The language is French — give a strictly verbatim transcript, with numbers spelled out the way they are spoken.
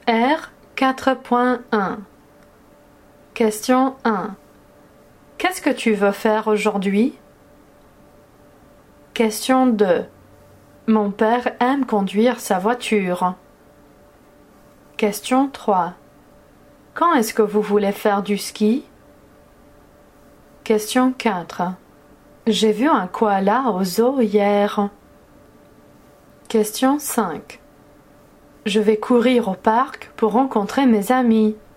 R quatre point un. Question un. Qu'est-ce que tu veux faire aujourd'hui? Question deux. Mon père aime conduire sa voiture. Question trois. Quand est-ce que vous voulez faire du ski? Question quatre. J'ai vu un koala au zoo hier. Question cinq. Je vais courir au parc pour rencontrer mes amis.